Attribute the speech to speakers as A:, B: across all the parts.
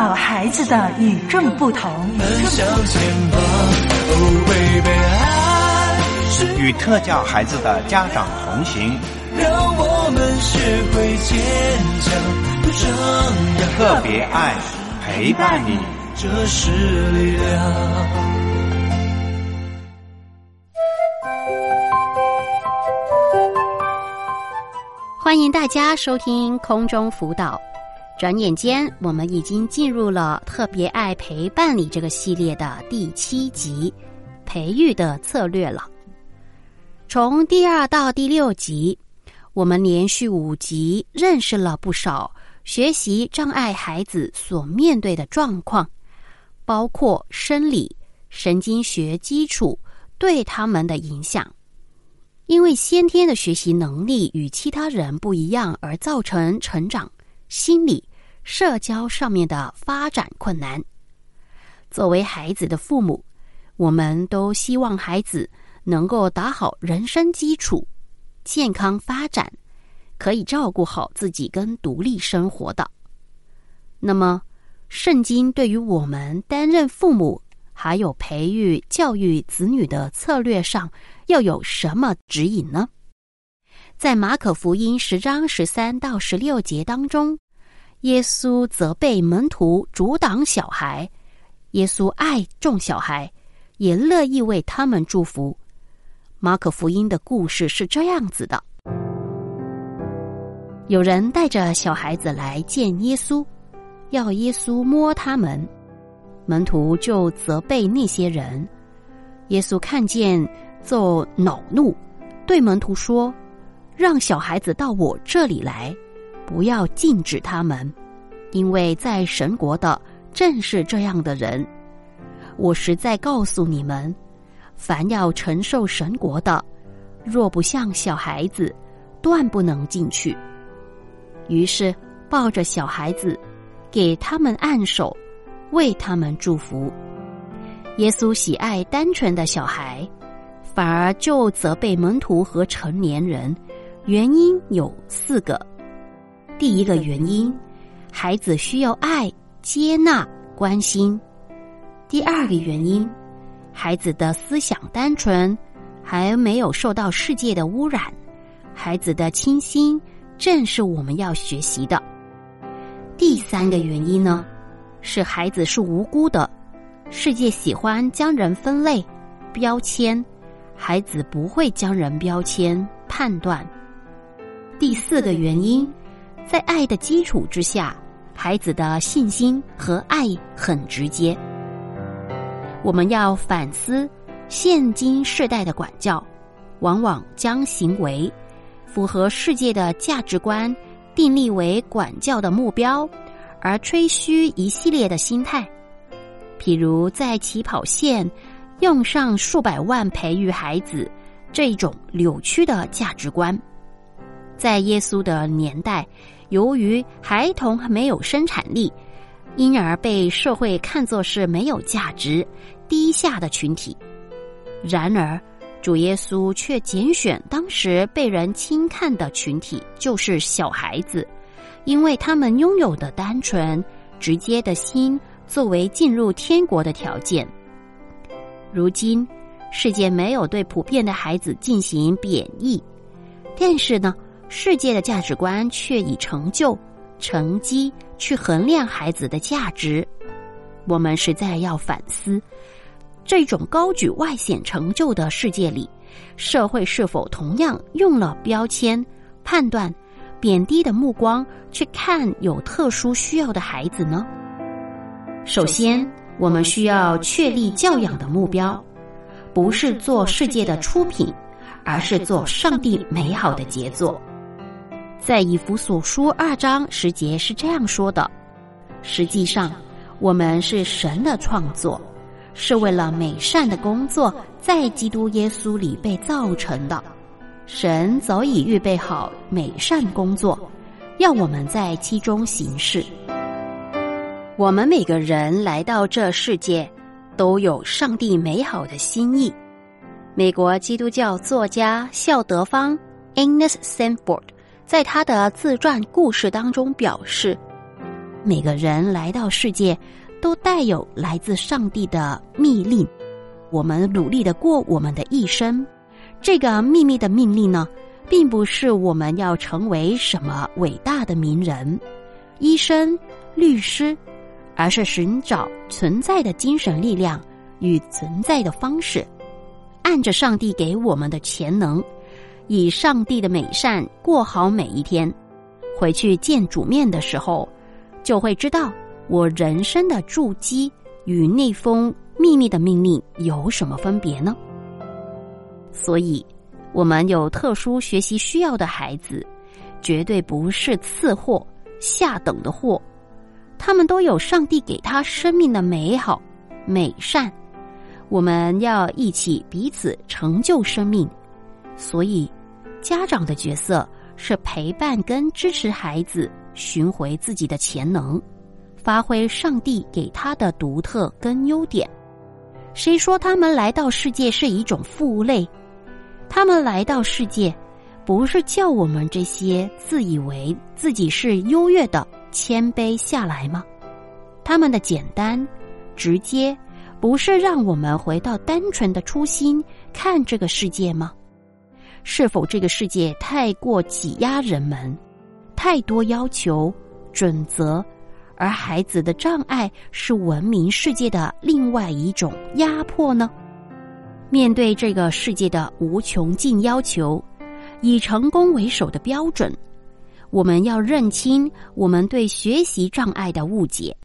A: 到孩子的与众不同，
B: 与特教孩子的家长同行，
C: 让我们学会坚强，不张扬，
B: 特别爱陪伴你，
C: 这是力量。
D: 欢迎大家收听空中辅导。转眼间，我们已经进入了特别爱陪伴你这个系列的第7集，培育的策略了。从第2到第6集，我们连续5集认识了不少学习障碍孩子所面对的状况，包括生理、神经学基础对他们的影响。因为先天的学习能力与其他人不一样，而造成成长、心理、社交上面的发展困难。作为孩子的父母，我们都希望孩子能够打好人生基础，健康发展，可以照顾好自己跟独立生活的。那么，圣经对于我们担任父母还有培育教育子女的策略上要有什么指引呢？在马可福音10章13到16节当中，耶稣责备门徒阻挡小孩，耶稣爱众小孩，也乐意为他们祝福。马可福音的故事是这样子的：有人带着小孩子来见耶稣，要耶稣摸他们，门徒就责备那些人。耶稣看见就恼怒，对门徒说：让小孩子到我这里来，不要禁止他们，因为在神国的正是这样的人。我实在告诉你们，凡要承受神国的，若不像小孩子，断不能进去。于是抱着小孩子，给他们按手，为他们祝福。耶稣喜爱单纯的小孩，反而就责备门徒和成年人，原因有4个。第一个原因，孩子需要爱、接纳、关心。第2个原因，孩子的思想单纯，还没有受到世界的污染，孩子的清心正是我们要学习的。第3个原因呢，是孩子是无辜的，世界喜欢将人分类、标签，孩子不会将人标签、判断。第4个原因，在爱的基础之下，孩子的信心和爱很直接。我们要反思现今世代的管教，往往将行为符合世界的价值观订立为管教的目标，而吹嘘一系列的心态，譬如在起跑线用上数百万培育孩子，这种扭曲的价值观。在耶稣的年代，由于孩童没有生产力，因而被社会看作是没有价值、低下的群体。然而，主耶稣却拣选当时被人轻看的群体，就是小孩子，因为他们拥有的单纯、直接的心，作为进入天国的条件。如今，世界没有对普遍的孩子进行贬义，但是呢，世界的价值观却以成就、成绩去衡量孩子的价值。我们实在要反思，这种高举外显成就的世界里，社会是否同样用了标签、判断、贬低的目光去看有特殊需要的孩子呢？首先，我们需要确立教养的目标，不是做世界的出品，而是做上帝美好的杰作。在以弗所书2章10节是这样说的：实际上，我们是神的创作，是为了美善的工作，在基督耶稣里被造成的。神早已预备好美善工作，要我们在其中行事。我们每个人来到这世界，都有上帝美好的心意。美国基督教作家孝德芳 Ernest Sanford 在他的自传故事当中表示， 每个人来到世界都带有来自上帝的密令，我们努力地过我们的一生。这个秘密的命令呢，并不是我们要成为什么伟大的名人、医生、律师，而是寻找存在的精神力量与存在的方式，按着上帝给我们的潜能，以上帝的美善过好每一天。回去见主面的时候，就会知道我人生的筑基与那封秘密的命令有什么分别呢？所以我们有特殊学习需要的孩子，绝对不是次货、下等的货，他们都有上帝给他生命的美好、美善。我们要一起彼此成就生命，所以家长的角色是陪伴跟支持孩子寻回自己的潜能，发挥上帝给他的独特跟优点。谁说他们来到世界是一种负累？他们来到世界，不是叫我们这些自以为自己是优越的谦卑下来吗？他们的简单、直接，不是让我们回到单纯的初心看这个世界吗？是否这个世界太过挤压人们，太多要求、准则，而孩子的障碍是文明世界的另外一种压迫呢？面对这个世界的无穷尽要求，以成功为首的标准，我们要认清我们对学习障碍的误解。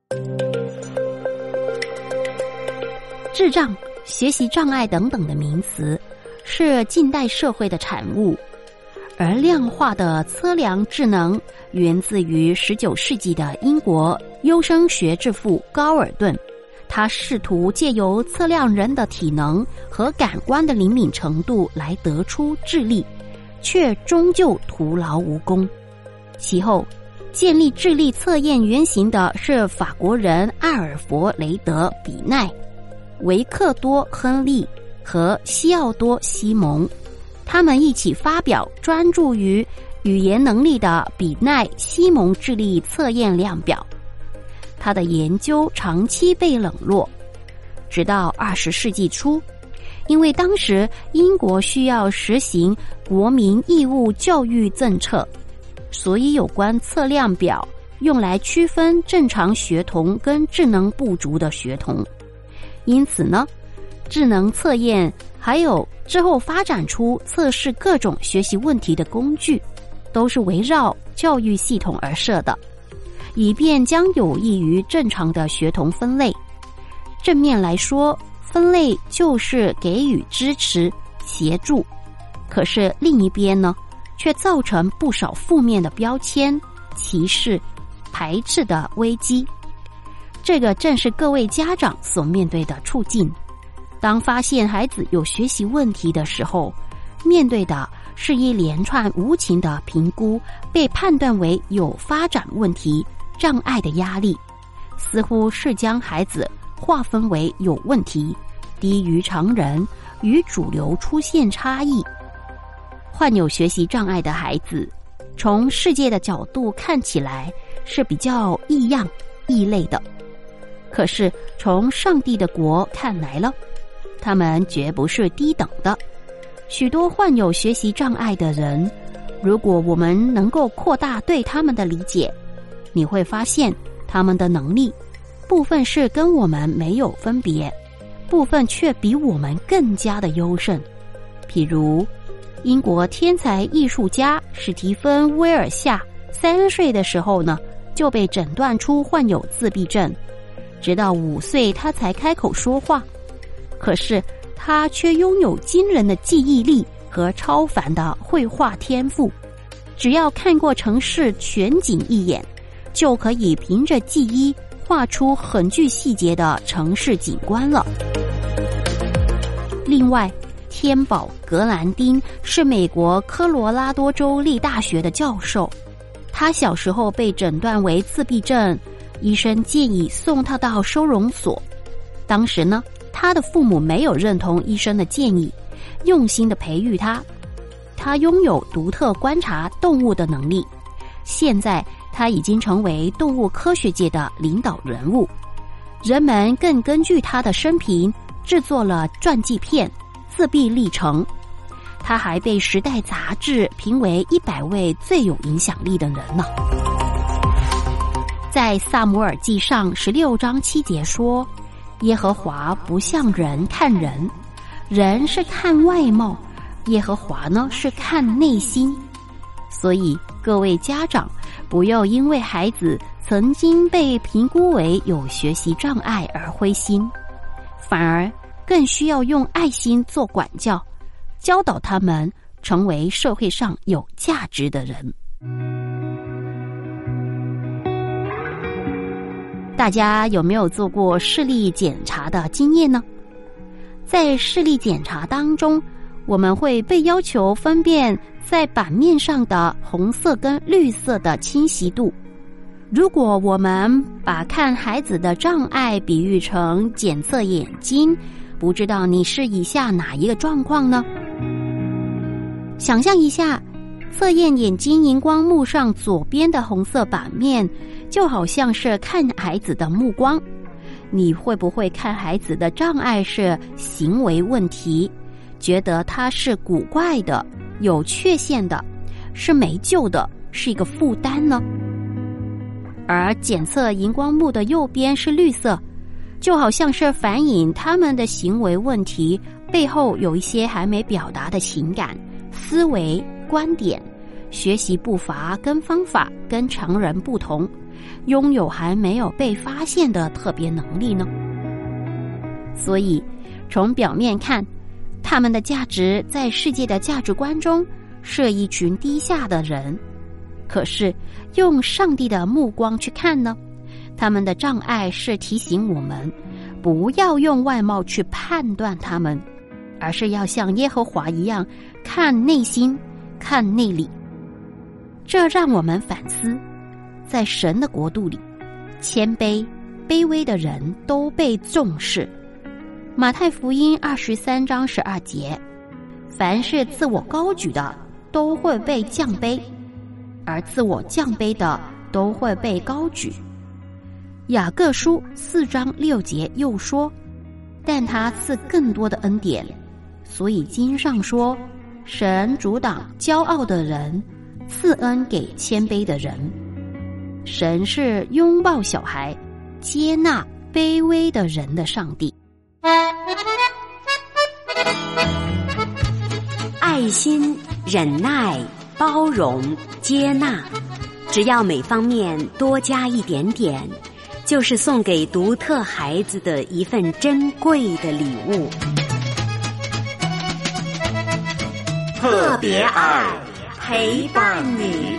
D: 智障、学习障碍等等的名词是近代社会的产物，而量化的测量智能源自于19世纪的英国优生学之父高尔顿。他试图借由测量人的体能和感官的灵敏程度来得出智力，却终究徒劳无功。其后建立智力测验原型的是法国人阿尔弗雷德·比奈、维克多·亨利和西奥多·西蒙，他们一起发表专注于语言能力的比奈西蒙智力测验量表。他的研究长期被冷落，直到20世纪初，因为当时英国需要实行国民义务教育政策，所以有关测量表用来区分正常学童跟智能不足的学童。因此呢，智能测验还有之后发展出测试各种学习问题的工具，都是围绕教育系统而设的，以便将有益于正常的学童分类。正面来说，分类就是给予支持、协助，可是另一边呢，却造成不少负面的标签、歧视、排斥的危机。这个正是各位家长所面对的处境。当发现孩子有学习问题的时候，面对的是一连串无情的评估，被判断为有发展问题、障碍的压力，似乎是将孩子划分为有问题、低于常人，与主流出现差异。患有学习障碍的孩子，从世界的角度看起来是比较异样、异类的，可是从上帝的国看来了，他们绝不是低等的。许多患有学习障碍的人，如果我们能够扩大对他们的理解，你会发现他们的能力部分是跟我们没有分别，部分却比我们更加的优胜。譬如英国天才艺术家史蒂芬·威尔夏3岁的时候呢，就被诊断出患有自闭症，直到5岁他才开口说话。可是他却拥有惊人的记忆力和超凡的绘画天赋，只要看过城市全景一眼，就可以凭着记忆画出很具细节的城市景观了。另外，天宝·格兰丁是美国科罗拉多州立大学的教授，他小时候被诊断为自闭症，医生建议送他到收容所。当时呢，他的父母没有认同医生的建议，用心的培育他。他拥有独特观察动物的能力，现在他已经成为动物科学界的领导人物，人们更根据他的生平制作了传记片《自闭历程》。他还被《时代》杂志评为100位最有影响力的人呢。在撒母耳记上16章7节说，耶和华不像人看人，人是看外貌，耶和华呢是看内心。所以各位家长不要因为孩子曾经被评估为有学习障碍而灰心，反而更需要用爱心做管教，教导他们成为社会上有价值的人。大家有没有做过视力检查的经验呢？在视力检查当中，我们会被要求分辨在版面上的红色跟绿色的清晰度。如果我们把看孩子的障碍比喻成检测眼睛，不知道你是以下哪一个状况呢？想象一下，测验眼睛荧光幕上左边的红色版面，就好像是看孩子的目光。你会不会看孩子的障碍是行为问题，觉得他是古怪的、有缺陷的，是没救的，是一个负担呢？而检测荧光幕的右边是绿色，就好像是反映他们的行为问题背后有一些还没表达的情感、思维、观点，学习步伐跟方法跟常人不同，拥有还没有被发现的特别能力呢？所以从表面看，他们的价值在世界的价值观中是一群低下的人。可是用上帝的目光去看呢，他们的障碍是提醒我们不要用外貌去判断他们，而是要像耶和华一样看内心、看内里。这让我们反思，在神的国度里，谦卑、卑微的人都被重视。马太福音23章12节，凡是自我高举的，都会被降卑，而自我降卑的，都会被高举。雅各书4章6节又说，但他赐更多的恩典，所以经上说，神阻挡骄傲的人，赐恩给谦卑的人。神是拥抱小孩、接纳卑微的人的上帝。
E: 爱心、忍耐、包容、接纳，只要每方面多加一点点，就是送给独特孩子的一份珍贵的礼物。特别爱陪伴你。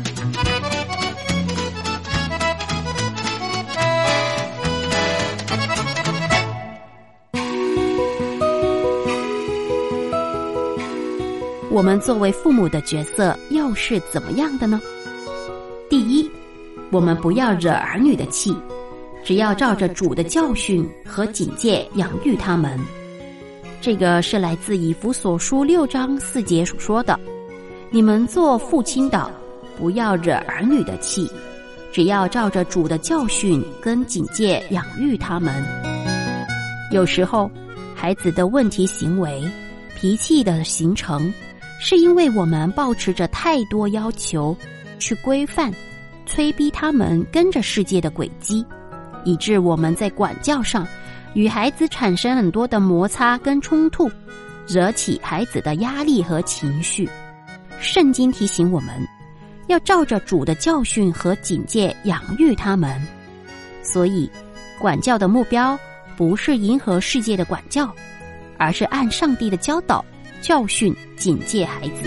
D: 我们作为父母的角色又是怎么样的呢？第一，我们不要惹儿女的气，只要照着主的教训和警戒养育他们。这个是来自以弗所书6章4节所说的，你们做父亲的，不要惹儿女的气，只要照着主的教训跟警戒养育他们。有时候孩子的问题行为、脾气的形成，是因为我们抱持着太多要求去规范、催逼他们跟着世界的轨迹，以致我们在管教上与孩子产生很多的摩擦跟冲突，惹起孩子的压力和情绪。圣经提醒我们要照着主的教训和警戒养育他们，所以管教的目标不是迎合世界的管教，而是按上帝的教导教训警戒孩子。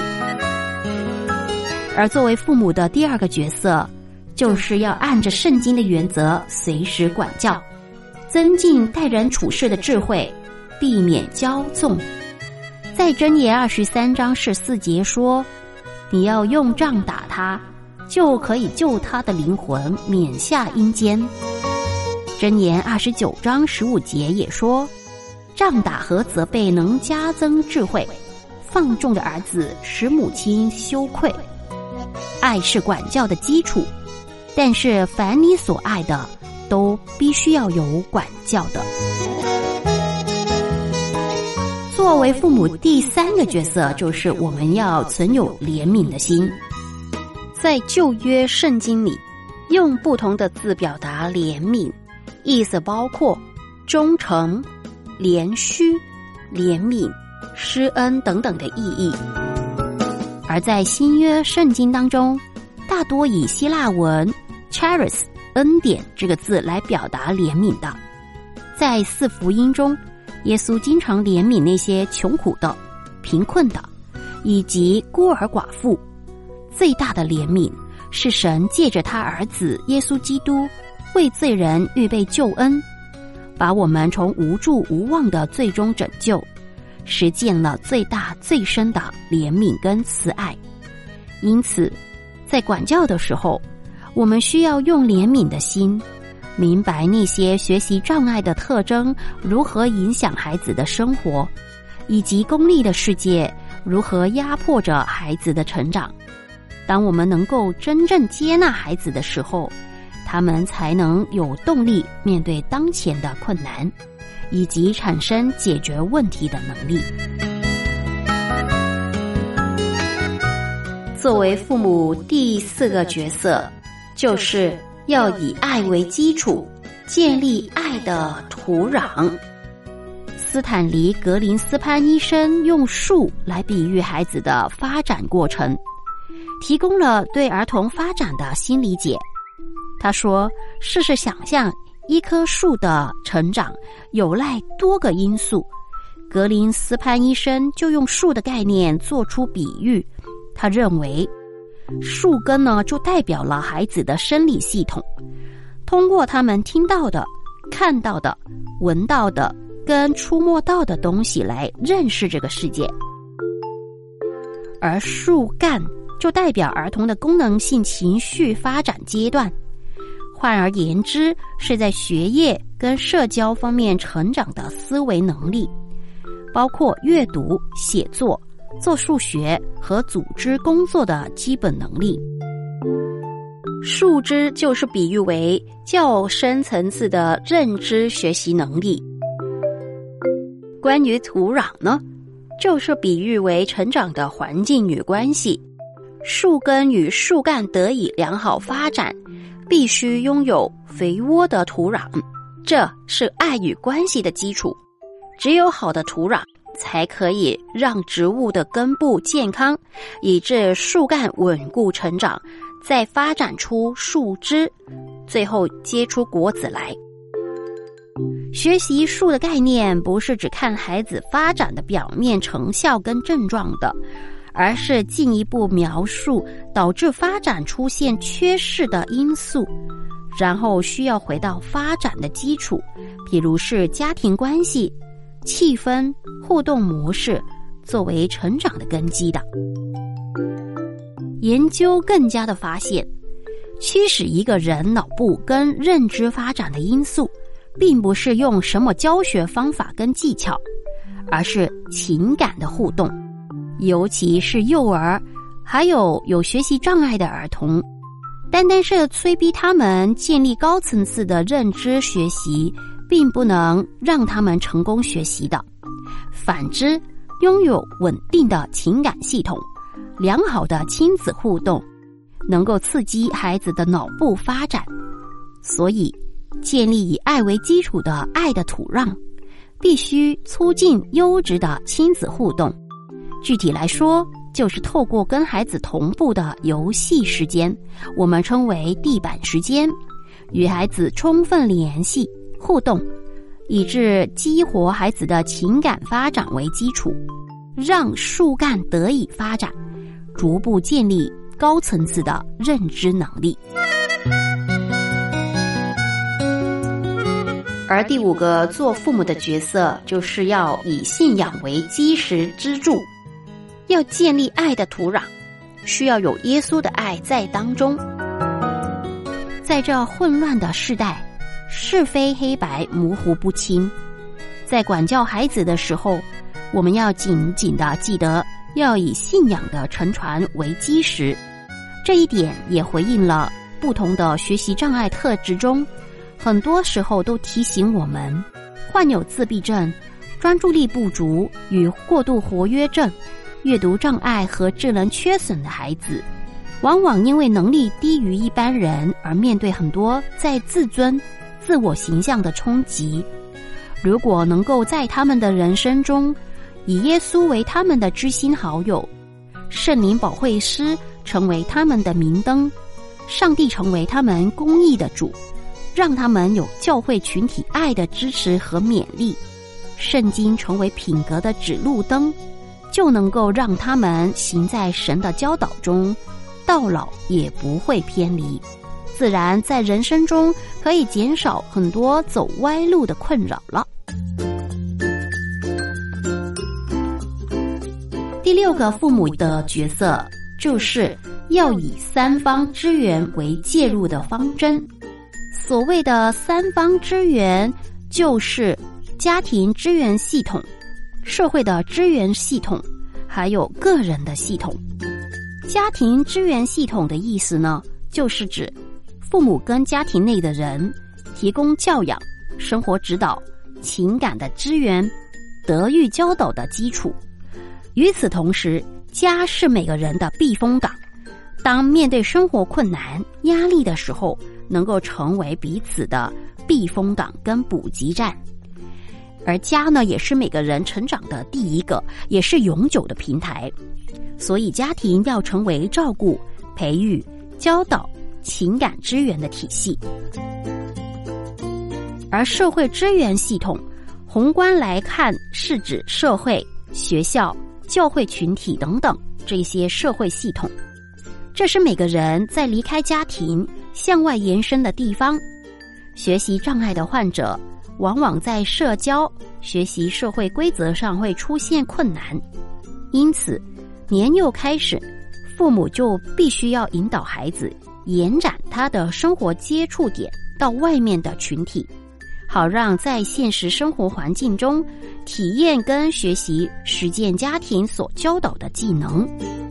D: 而作为父母的第二个角色，就是要按着圣经的原则随时管教，增进待人处事的智慧，避免骄纵。在箴言23章14节说，你要用杖打他，就可以救他的灵魂免下阴间。箴言29章15节也说，杖打和责备能加增智慧，放纵的儿子使母亲羞愧。爱是管教的基础， 但是凡你所爱的，都必须要有管教的。作为父母第3个角色，就是我们要存有怜悯的心。在旧约圣经里，用不同的字表达怜悯，意思包括忠诚、怜恤、怜悯、施恩等等的意义。而在新约圣经当中，大多以希腊文 charis 恩典这个字来表达怜悯的。在4福音中，耶稣经常怜悯那些穷苦的、贫困的，以及孤儿寡妇。最大的怜悯是神借着他儿子耶稣基督为罪人预备救恩，把我们从无助无望的罪中拯救，实践了最大最深的怜悯跟慈爱。因此在管教的时候，我们需要用怜悯的心，明白那些学习障碍的特征如何影响孩子的生活，以及功利的世界如何压迫着孩子的成长。当我们能够真正接纳孩子的时候，他们才能有动力面对当前的困难，以及产生解决问题的能力。作为父母第4个角色，就是要以爱为基础，建立爱的土壤。斯坦尼·格林斯潘医生用树来比喻孩子的发展过程，提供了对儿童发展的新理解。他说，试试想象一棵树的成长有赖多个因素。格林斯潘医生就用树的概念做出比喻，他认为树根呢就代表了孩子的生理系统，通过他们听到的、看到的、闻到的跟触摸到的东西来认识这个世界。而树干就代表儿童的功能性情绪发展阶段，换而言之，是在学业跟社交方面成长的思维能力，包括阅读、写作、做数学和组织工作的基本能力。树枝就是比喻为较深层次的认知学习能力。关于土壤呢，就是比喻为成长的环境与关系。树根与树干得以良好发展，必须拥有肥沃的土壤，这是爱与关系的基础。只有好的土壤，才可以让植物的根部健康，以致树干稳固成长，再发展出树枝，最后结出果子来。学习树的概念不是只看孩子发展的表面成效跟症状的，而是进一步描述导致发展出现缺失的因素，然后需要回到发展的基础，譬如是家庭关系、气氛、互动模式，作为成长的根基的。研究更加的发现，驱使一个人脑部跟认知发展的因素，并不是用什么教学方法跟技巧，而是情感的互动。尤其是幼儿，还有学习障碍的儿童，单单是催逼他们建立高层次的认知学习，并不能让他们成功学习的。反之，拥有稳定的情感系统、良好的亲子互动，能够刺激孩子的脑部发展。所以，建立以爱为基础的爱的土壤，必须促进优质的亲子互动。具体来说，就是透过跟孩子同步的游戏时间，我们称为地板时间，与孩子充分联系互动，以致激活孩子的情感发展为基础，让树干得以发展，逐步建立高层次的认知能力。而第5个做父母的角色，就是要以信仰为基石支柱，要建立爱的土壤，需要有耶稣的爱在当中。在这混乱的世代，是非黑白模糊不清，在管教孩子的时候，我们要紧紧地记得要以信仰的承传为基石。这一点也回应了不同的学习障碍特质中，很多时候都提醒我们，患有自闭症、专注力不足与过度活跃症、阅读障碍和智能缺损的孩子，往往因为能力低于一般人而面对很多在自尊、自我形象的冲击。如果能够在他们的人生中，以耶稣为他们的知心好友，圣灵保惠师成为他们的明灯，上帝成为他们公义的主，让他们有教会群体爱的支持和勉励，圣经成为品格的指路灯，就能够让他们行在神的教导中，到老也不会偏离，自然在人生中可以减少很多走歪路的困扰了。第6个父母的角色，就是要以三方支援为介入的方针。所谓的三方支援，就是家庭支援系统、社会的支援系统，还有个人的系统。家庭支援系统的意思呢，就是指父母跟家庭内的人提供教养、生活指导、情感的支援、德育教导的基础。与此同时，家是每个人的避风港，当面对生活困难、压力的时候，能够成为彼此的避风港跟补给站。而家呢，也是每个人成长的第一个，也是永久的平台。所以家庭要成为照顾、培育、教导、情感支援的体系。而社会支援系统，宏观来看是指社会、学校、教会群体等等这些社会系统，这是每个人在离开家庭向外延伸的地方。学习障碍的患者往往在社交、学习社会规则上会出现困难，因此年幼开始，父母就必须要引导孩子延展他的生活接触点到外面的群体，好让在现实生活环境中体验跟学习实践家庭所教导的技能。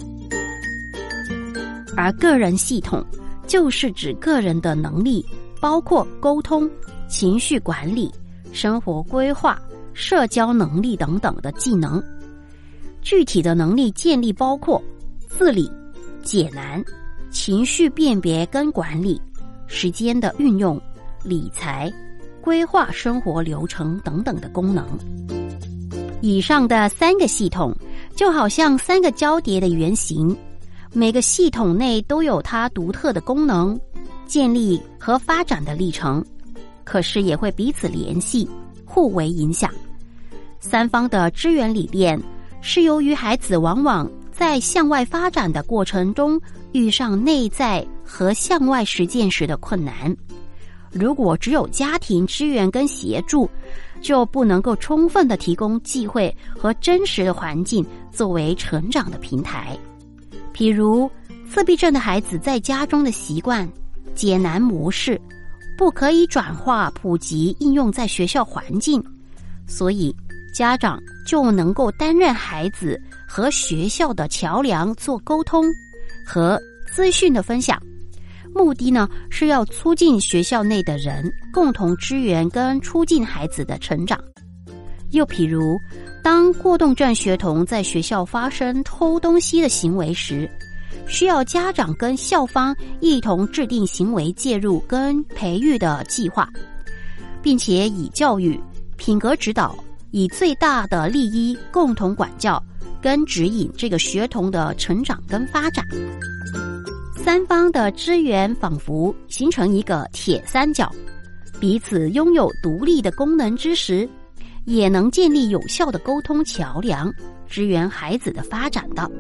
D: 而个人系统就是指个人的能力，包括沟通、情绪管理、生活规划、社交能力等等的技能。具体的能力建立包括自理、解难、情绪辨别跟管理、时间的运用、理财、规划生活流程等等的功能。以上的3个系统就好像3个交叠的圆形，每个系统内都有它独特的功能、建立和发展的历程，可是也会彼此联系，互为影响。三方的支援理念是由于孩子往往在向外发展的过程中遇上内在和向外实践时的困难，如果只有家庭支援跟协助，就不能够充分的提供机会和真实的环境作为成长的平台。譬如自闭症的孩子在家中的习惯、解难模式不可以转化普及应用在学校环境，所以家长就能够担任孩子和学校的桥梁，做沟通和资讯的分享。目的呢，是要促进学校内的人共同支援跟促进孩子的成长。又譬如，当过动症学童在学校发生偷东西的行为时，需要家长跟校方一同制定行为介入跟培育的计划，并且以教育、品格指导，以最大的利益共同管教跟指引这个学童的成长跟发展。三方的支援仿佛形成一个铁三角，彼此拥有独立的功能之时，也能建立有效的沟通桥梁，支援孩子的发展的。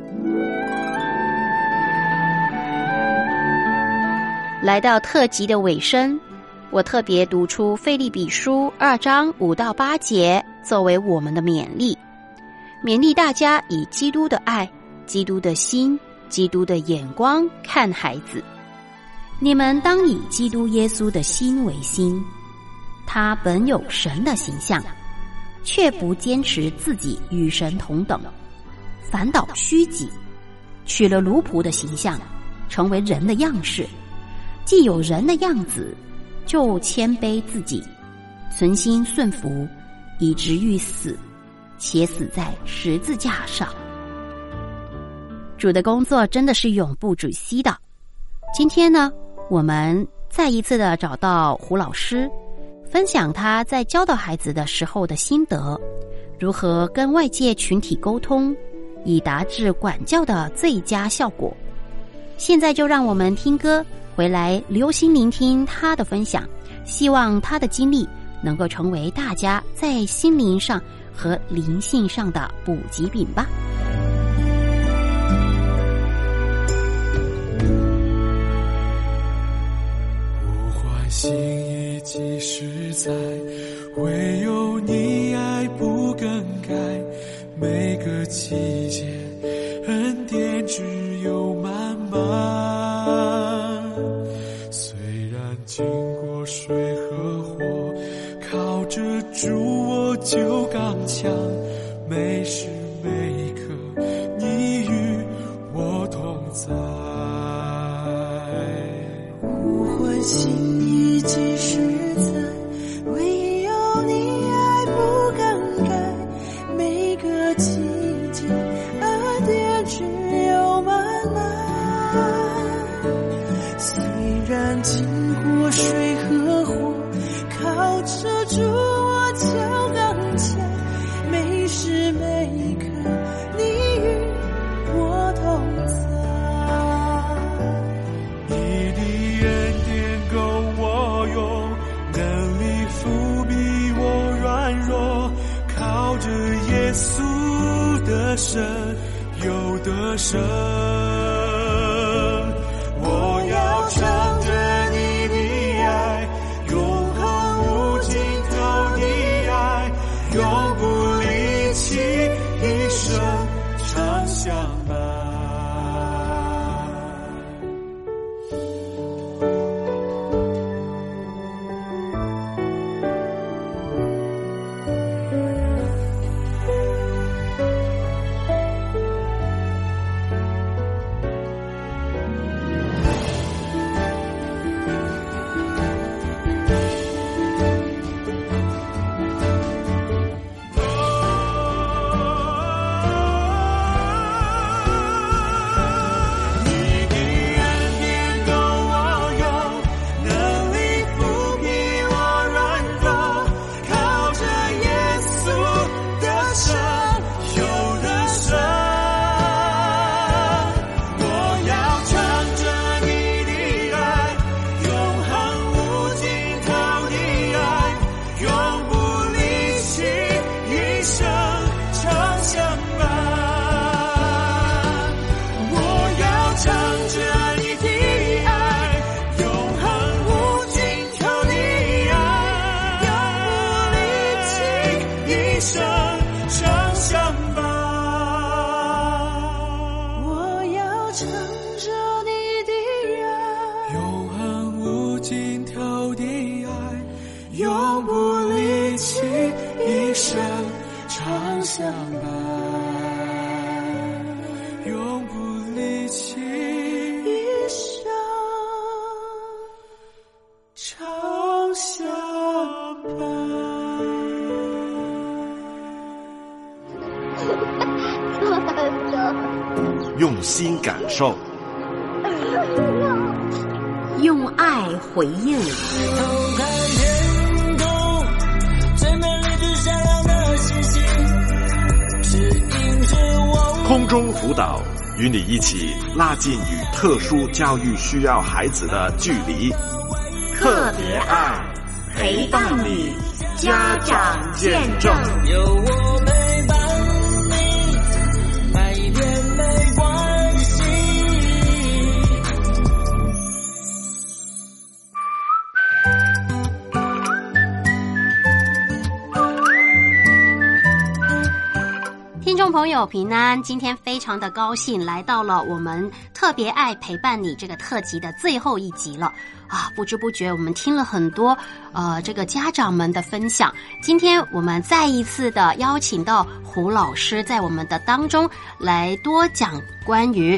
D: 来到特辑的尾声，我特别读出腓立比书2章5到8节作为我们的勉励，勉励大家以基督的爱、基督的心、基督的眼光看孩子。你们当以基督耶稣的心为心，他本有神的形象，却不坚持自己与神同等，反倒虚己，取了奴仆的形象，成为人的样式， 既有人的样子，就谦卑自己，存心顺服，以至于死，且死在十字架上。主的工作真的是永不止息的。今天呢，我们再一次的找到胡老师，分享他在教导孩子的时候的心得，如何跟外界群体沟通，以达至管教的最佳效果。现在就让我们听歌，回来留心聆听他的分享，希望他的经历能够成为大家在心灵上和灵性上的补给品吧。
C: 心意即实在，唯有你爱不更改，每个季节恩典只有满满。虽然经过水和火，靠着主我就刚强，每时每刻你与我同在。
F: 呼唤心意即实在，唯有你爱不更改，每个季节恩典只有满满。虽然经过水和火，靠着主我就刚强，每时每刻你与我同在。
C: 耶稣的神有得胜，我要唱着你的爱，永恒无尽头的爱，永不离弃，一生常相伴。相伴，永不离弃，一生常相伴。
G: 用心感受，
E: 用爱回应。
G: 空中辅导，与你一起拉近与特殊教育需要孩子的距离。
E: 特别爱，陪伴你，家长见证。
C: 有我陪伴你，慢一点没关系。
D: 听众朋友平安，今天非常的高兴来到了我们特别爱陪伴你这个特辑的最后一集了啊！不知不觉我们听了很多这个家长们的分享，今天我们再一次的邀请到胡老师在我们的当中来多讲关于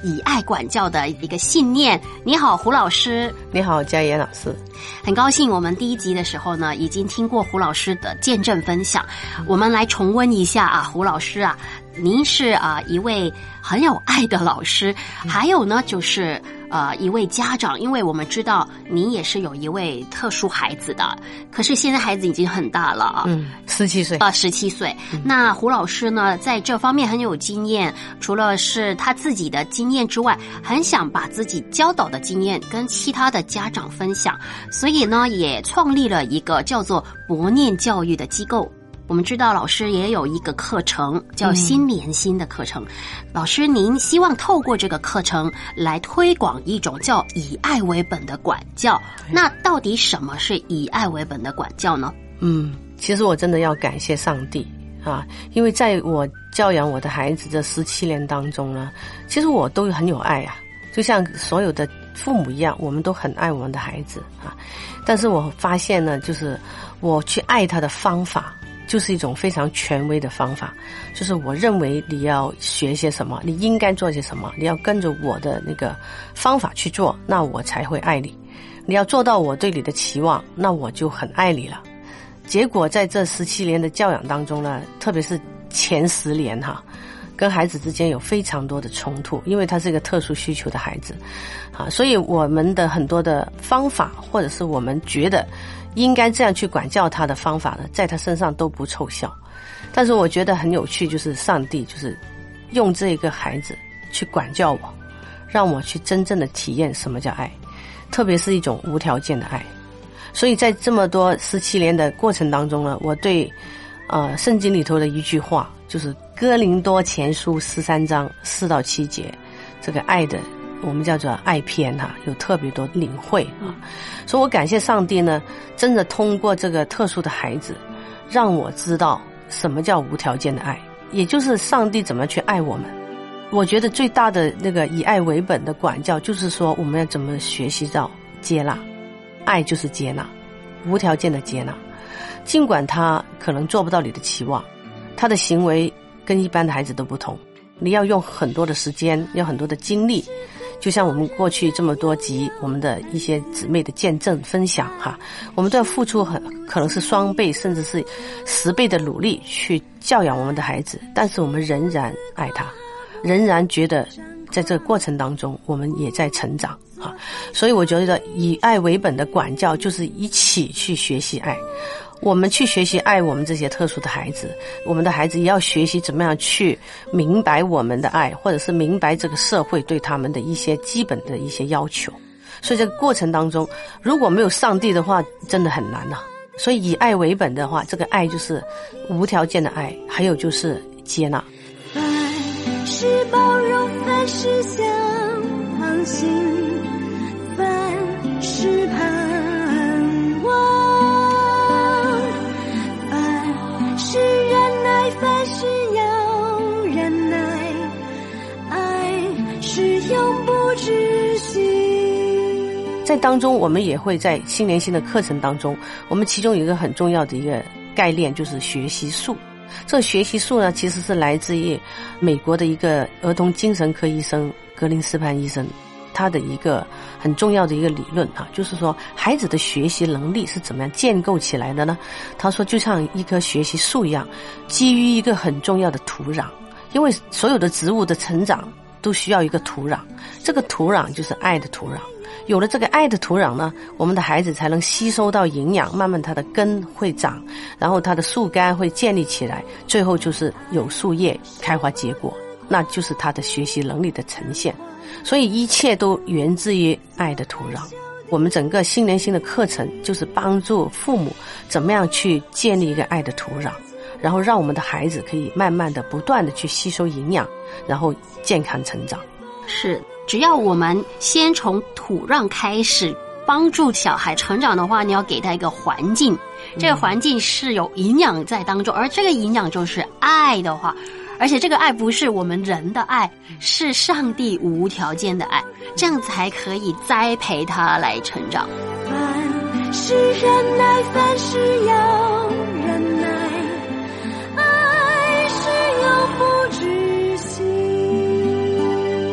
D: 以爱管教的一个信念。你好，胡老师。
H: 你好，嘉妍老师。
D: 很高兴我们第一集的时候呢，已经听过胡老师的见证分享，我们来重温一下啊，胡老师啊，您是一位很有爱的老师，还有呢就是一位家长，因为我们知道您也是有一位特殊孩子的，可是现在孩子已经很大了啊
H: ，17岁
D: 17岁。那胡老师呢，在这方面很有经验，除了是他自己的经验之外，很想把自己教导的经验跟其他的家长分享，所以呢，也创立了一个叫做博念教育的机构。我们知道老师也有一个课程叫心连心的课程，老师您希望透过这个课程来推广一种叫以爱为本的管教，那到底什么是以爱为本的管教呢？
H: 其实我真的要感谢上帝啊，因为在我教养我的孩子这17年当中呢，其实我都很有爱啊，就像所有的父母一样，我们都很爱我们的孩子啊。但是我发现呢，就是我去爱他的方法就是一种非常权威的方法，就是我认为你要学些什么，你应该做些什么，你要跟着我的那个方法去做，那我才会爱你。你要做到我对你的期望，那我就很爱你了。结果在这17年的教养当中呢，特别是前10年跟孩子之间有非常多的冲突，因为他是一个特殊需求的孩子所以我们的很多的方法，或者是我们觉得应该这样去管教他的方法呢，在他身上都不凑效。但是我觉得很有趣，就是上帝就是用这个孩子去管教我，让我去真正的体验什么叫爱，特别是一种无条件的爱。所以在这么多17年的过程当中呢，我对圣经里头的一句话，就是哥林多前书13章4到7节，这个爱的我们叫做爱篇有特别多领会所以我感谢上帝呢，真的通过这个特殊的孩子，让我知道什么叫无条件的爱，也就是上帝怎么去爱我们。我觉得最大的那个以爱为本的管教，就是说我们要怎么学习到接纳，爱就是接纳，无条件的接纳。尽管他可能做不到你的期望，他的行为跟一般的孩子都不同，你要用很多的时间，要很多的精力，就像我们过去这么多集我们的一些姊妹的见证分享我们都要付出可能是双倍甚至是10倍的努力去教养我们的孩子，但是我们仍然爱他，仍然觉得在这个过程当中我们也在成长所以我觉得以爱为本的管教就是一起去学习爱，我们去学习爱我们这些特殊的孩子，我们的孩子也要学习怎么样去明白我们的爱，或者是明白这个社会对他们的一些基本的一些要求。所以这个过程当中如果没有上帝的话，真的很难所以以爱为本的话，这个爱就是无条件的爱，还有就是接纳。
F: 凡是包容，凡是相信，凡是盼望，凡是忍耐，凡是要忍耐，爱是永不止息。
H: 在当中我们也会在心连心的课程当中，我们其中有一个很重要的一个概念，就是学习术。这个学习术呢，其实是来自于美国的一个儿童精神科医生格林斯潘医生，他的一个很重要的一个理论就是说孩子的学习能力是怎么样建构起来的呢？他说就像一棵学习树一样，基于一个很重要的土壤，因为所有的植物的成长都需要一个土壤，这个土壤就是爱的土壤。有了这个爱的土壤呢，我们的孩子才能吸收到营养，慢慢他的根会长，然后他的树干会建立起来，最后就是有树叶开花结果，那就是他的学习能力的呈现。所以一切都源自于爱的土壤。我们整个心连心的课程就是帮助父母怎么样去建立一个爱的土壤，然后让我们的孩子可以慢慢的不断的去吸收营养，然后健康成长。
D: 是，只要我们先从土壤开始帮助小孩成长的话，你要给他一个环境，这个环境是有营养在当中，而这个营养就是爱的话，而且这个爱不是我们人的爱，是上帝无条件的爱，这样才可以栽培他来成长。
F: 凡是忍耐，凡是要忍耐，爱是永不止息。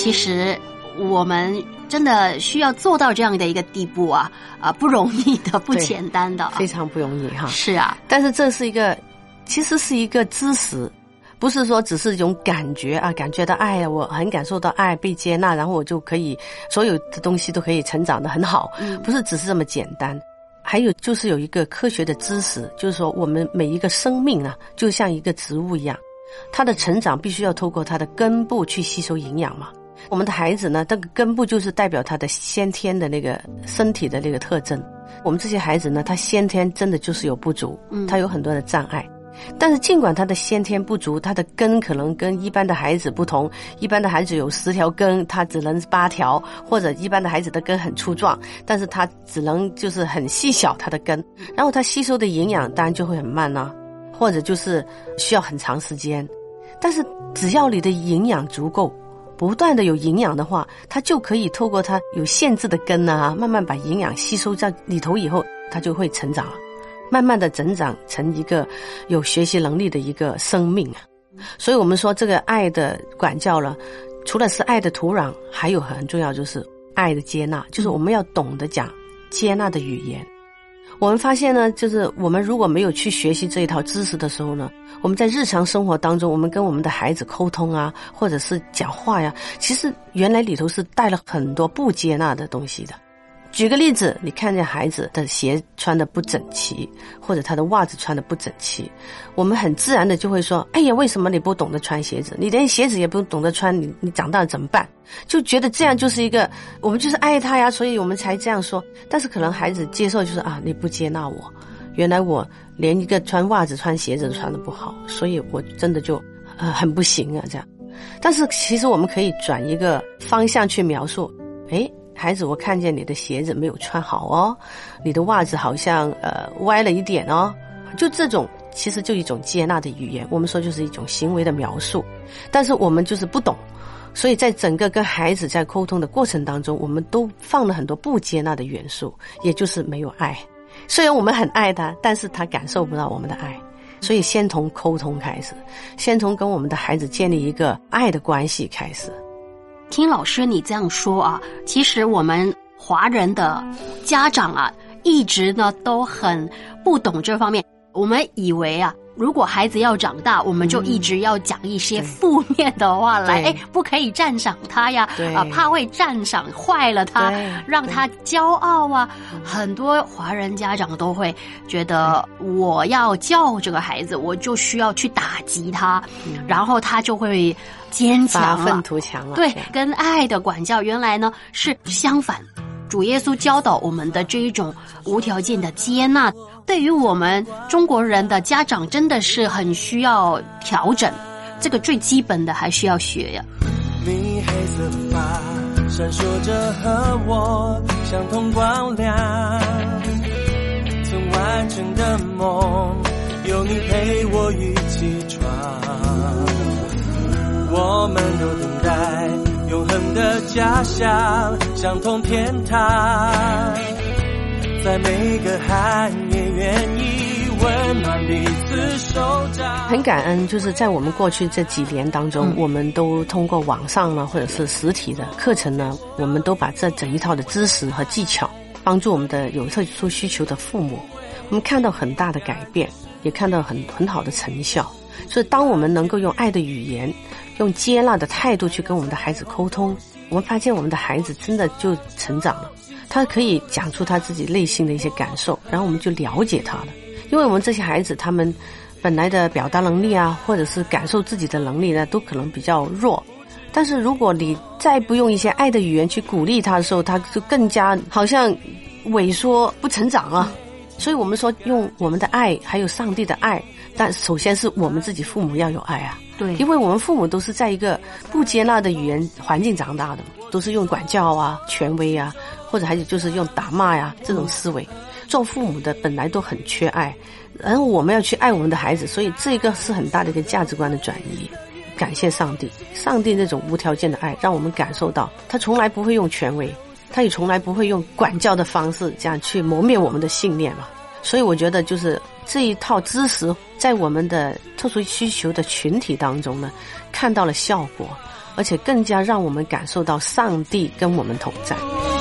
D: 其实我们真的需要做到这样的一个地步啊，不容易的，不简单的，
H: 非常不容易哈。
D: 是啊，
H: 但是这是一个，其实是一个知识，不是说只是一种感觉啊，感觉到爱，我很感受到爱，被接纳，然后我就可以所有的东西都可以成长得很好，不是只是这么简单。还有就是有一个科学的知识，就是说我们每一个生命啊，就像一个植物一样，它的成长必须要透过它的根部去吸收营养嘛。我们的孩子呢，这个根部就是代表他的先天的那个身体的那个特征。我们这些孩子呢，他先天真的就是有不足，他有很多的障碍。但是尽管他的先天不足，他的根可能跟一般的孩子不同，一般的孩子有10条根，他只能8条，或者一般的孩子的根很粗壮，但是他只能就是很细小他的根，然后他吸收的营养当然就会很慢啊，或者就是需要很长时间。但是只要你的营养足够，不断的有营养的话，它就可以透过它有限制的根啊，慢慢把营养吸收在里头以后，它就会成长了，慢慢的成长成一个有学习能力的一个生命啊。所以我们说这个爱的管教了，除了是爱的土壤，还有很重要就是爱的接纳，就是我们要懂得讲接纳的语言。我们发现呢，就是我们如果没有去学习这一套知识的时候呢，我们在日常生活当中，我们跟我们的孩子沟通啊，或者是讲话呀，其实原来里头是带了很多不接纳的东西的。举个例子，你看见孩子的鞋穿得不整齐，或者他的袜子穿得不整齐，我们很自然的就会说，哎呀，为什么你不懂得穿鞋子？你连鞋子也不懂得穿，你长大了怎么办？就觉得这样就是一个，我们就是爱他呀，所以我们才这样说。但是可能孩子接受就是啊，你不接纳我，原来我连一个穿袜子穿鞋子都穿得不好，所以我真的就很不行啊这样。但是其实我们可以转一个方向去描述，孩子，我看见你的鞋子没有穿好哦，你的袜子好像歪了一点哦，就这种其实就一种接纳的语言，我们说就是一种行为的描述，但是我们就是不懂，所以在整个跟孩子在沟通的过程当中，我们都放了很多不接纳的元素，也就是没有爱。虽然我们很爱他，但是他感受不到我们的爱，所以先从沟通开始，先从跟我们的孩子建立一个爱的关系开始。
D: 听老师你这样说啊，其实我们华人的家长啊，一直呢都很不懂这方面。我们以为啊，如果孩子要长大，我们就一直要讲一些负面的话来，不可以赞赏他呀，怕会赞赏坏了他，让他骄傲啊。很多华人家长都会觉得，我要教这个孩子，我就需要去打击他，然后他就会坚强了，
H: 发愤图强了。
D: 对，跟爱的管教原来呢是相反。主耶稣教导我们的这一种无条件的接纳，对于我们中国人的家长真的是很需要调整，这个最基本的还需要学呀。
C: 你黑色发闪烁着和我相同光亮，曾完成的梦有你陪我一起闯，我们都等待永恒的家乡，相同天堂，在每个寒夜愿意温暖彼此手掌。
H: 很感恩，就是在我们过去这几年当中，我们都通过网上呢，或者是实体的课程呢，我们都把这整一套的知识和技巧帮助我们的有特殊需求的父母，我们看到很大的改变，也看到很好的成效。所以当我们能够用爱的语言，用接纳的态度去跟我们的孩子沟通，我们发现我们的孩子真的就成长了，他可以讲出他自己内心的一些感受，然后我们就了解他了。因为我们这些孩子他们本来的表达能力啊，或者是感受自己的能力呢，都可能比较弱，但是如果你再不用一些爱的语言去鼓励他的时候，他就更加好像萎缩不成长了。所以我们说用我们的爱还有上帝的爱，但首先是我们自己父母要有爱啊。
D: 对，
H: 因为我们父母都是在一个不接纳的语言环境长大的，都是用管教啊、权威啊，或者还有就是用打骂呀这种思维。做父母的本来都很缺爱，然后我们要去爱我们的孩子，所以这个是很大的一个价值观的转移。感谢上帝，上帝那种无条件的爱让我们感受到他从来不会用权威，他也从来不会用管教的方式这样去磨灭我们的信念嘛。所以我觉得就是这一套知识在我们的特殊需求的群体当中呢看到了效果， 而且更加让我们感受到上帝跟我们同在。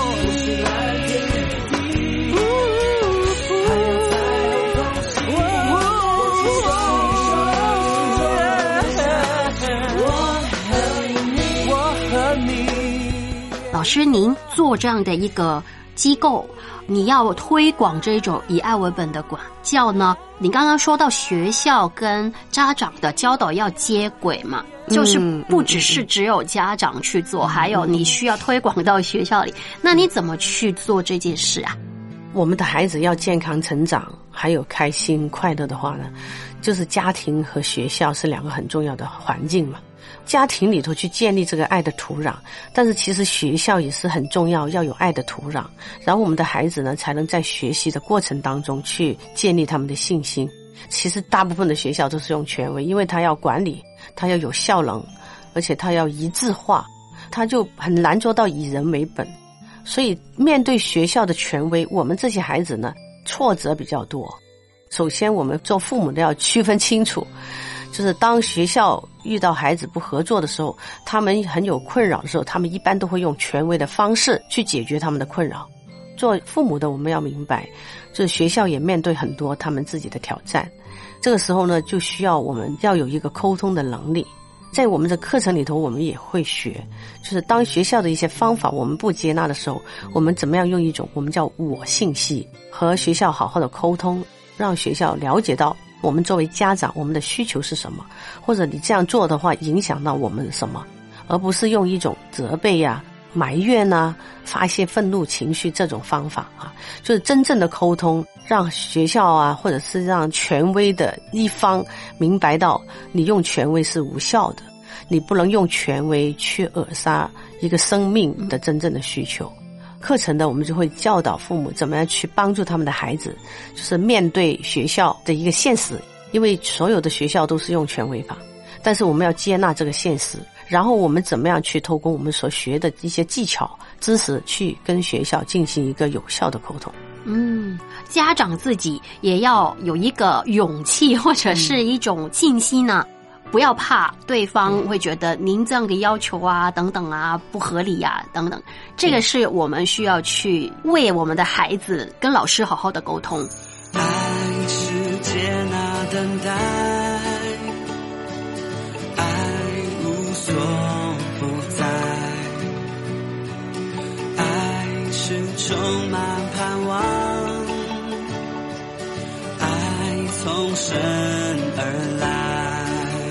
D: 老师，您做这样的一个机构，你要推广这种以爱为本的管教呢？你刚刚说到学校跟家长的教导要接轨嘛，就是不只是只有家长去做，还有你需要推广到学校里。那你怎么去做这件事啊？
H: 我们的孩子要健康成长，还有开心快乐的话呢，就是家庭和学校是两个很重要的环境嘛。家庭里头去建立这个爱的土壤，但是其实学校也是很重要，要有爱的土壤，然后我们的孩子呢才能在学习的过程当中去建立他们的信心。其实大部分的学校都是用权威，因为他要管理，他要有效能，而且他要一致化，他就很难做到以人为本。所以面对学校的权威，我们这些孩子呢挫折比较多。首先我们做父母的要区分清楚，就是当学校遇到孩子不合作的时候，他们很有困扰的时候，他们一般都会用权威的方式去解决他们的困扰。做父母的我们要明白，就是学校也面对很多他们自己的挑战，这个时候呢就需要我们要有一个沟通的能力。在我们的课程里头我们也会学，就是当学校的一些方法我们不接纳的时候，我们怎么样用一种我们叫我信息和学校好好的沟通，让学校了解到我们作为家长我们的需求是什么，或者你这样做的话影响到我们什么，而不是用一种责备啊、埋怨啊、发泄愤怒情绪这种方法啊。就是真正的沟通，让学校啊或者是让权威的一方明白到你用权威是无效的，你不能用权威去扼杀一个生命的真正的需求。课程的我们就会教导父母怎么样去帮助他们的孩子，就是面对学校的一个现实，因为所有的学校都是用权威法，但是我们要接纳这个现实，然后我们怎么样去透过我们所学的一些技巧知识去跟学校进行一个有效的沟通。
D: 家长自己也要有一个勇气或者是一种信心呢，不要怕对方会觉得您这样的要求啊等等啊不合理啊等等，这个是我们需要去为我们的孩子跟老师好好的沟通。
F: 爱是接纳等待，爱无所不在，爱是充满盼望，爱从神而来，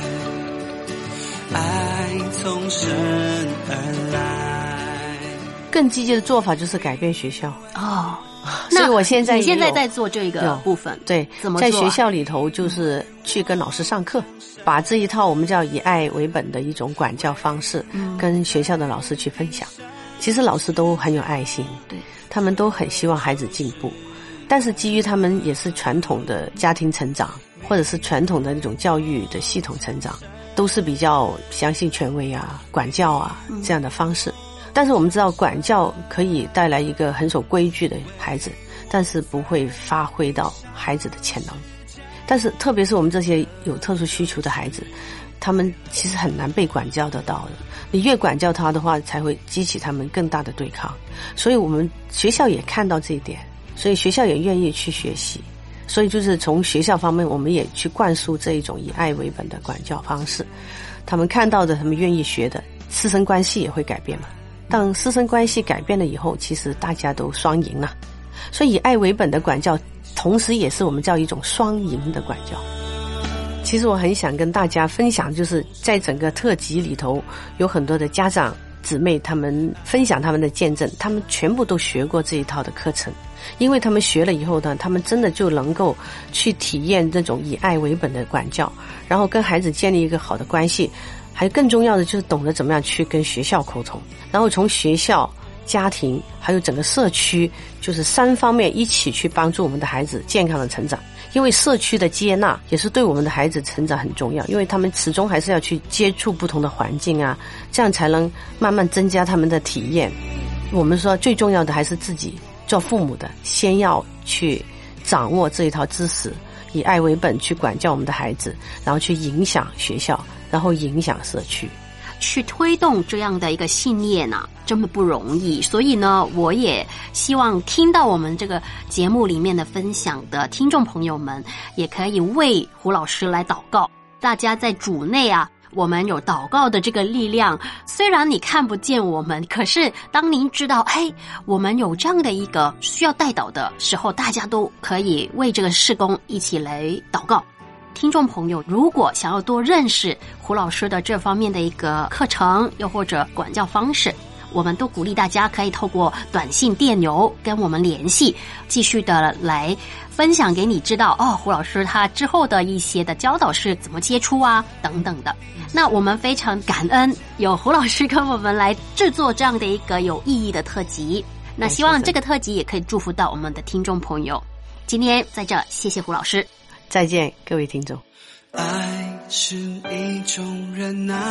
F: 爱从神而来。
H: 更积极的做法就是改变学校
D: 哦。
H: 所以我现在
D: 你现在在做这个部分，
H: 对，
D: 怎么做啊？
H: 在学校里头就是去跟老师上课，把这一套我们叫以爱为本的一种管教方式，跟学校的老师去分享。其实老师都很有爱心，
D: 对，
H: 他们都很希望孩子进步，但是基于他们也是传统的家庭成长，或者是传统的那种教育的系统成长，都是比较相信权威啊、管教啊这样的方式。但是我们知道管教可以带来一个很守规矩的孩子，但是不会发挥到孩子的潜能。但是特别是我们这些有特殊需求的孩子，他们其实很难被管教得到的，你越管教他的话才会激起他们更大的对抗。所以我们学校也看到这一点，所以学校也愿意去学习。所以就是从学校方面我们也去灌输这一种以爱为本的管教方式，他们看到的他们愿意学的，师生关系也会改变嘛。当师生关系改变了以后，其实大家都双赢了。所以以爱为本的管教同时也是我们叫一种双赢的管教。其实我很想跟大家分享，就是在整个特辑里头有很多的家长姊妹，他们分享他们的见证，他们全部都学过这一套的课程。因为他们学了以后呢，他们真的就能够去体验这种以爱为本的管教，然后跟孩子建立一个好的关系，还更重要的就是懂得怎么样去跟学校沟通，然后从学校、家庭还有整个社区，就是3方面一起去帮助我们的孩子健康的成长。因为社区的接纳也是对我们的孩子成长很重要，因为他们始终还是要去接触不同的环境啊，这样才能慢慢增加他们的体验。我们说最重要的还是自己做父母的先要去掌握这一套知识，以爱为本去管教我们的孩子，然后去影响学校，然后影响社区。
D: 去推动这样的一个信念啊，真的不容易。所以呢，我也希望听到我们这个节目里面的分享的听众朋友们，也可以为胡老师来祷告。大家在主内啊，我们有祷告的这个力量，虽然你看不见我们，可是当您知道我们有这样的一个需要代祷的时候，大家都可以为这个事工一起来祷告。听众朋友，如果想要多认识胡老师的这方面的一个课程，又或者管教方式，我们都鼓励大家可以透过短信电邮跟我们联系，继续的来分享给你知道胡老师他之后的一些的教导是怎么接触啊等等的。那我们非常感恩有胡老师跟我们来制作这样的一个有意义的特辑，那希望这个特辑也可以祝福到我们的听众朋友。今天在这谢谢胡老师，
H: 再见各位听众。
C: 爱是一种忍耐，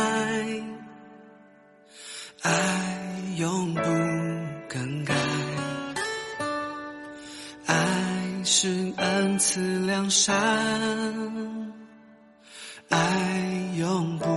C: 爱永不更改，爱是恩赐良善，爱永不